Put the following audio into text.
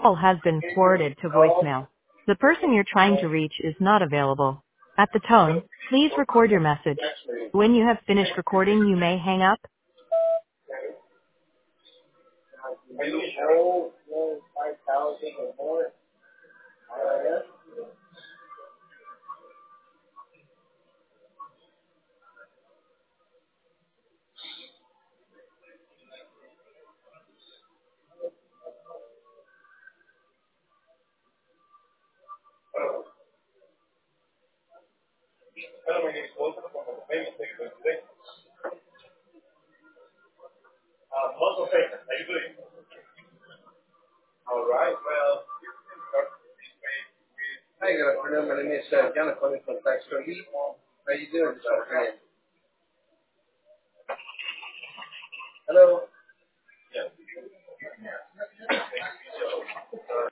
Call has been forwarded to voicemail. The person you're trying to reach is not available. At the tone, please record your message. When you have finished recording, you may hang up. All right. Well, hi, good afternoon. My name is John calling from Tax Relief. How are you doing this afternoon? Hello.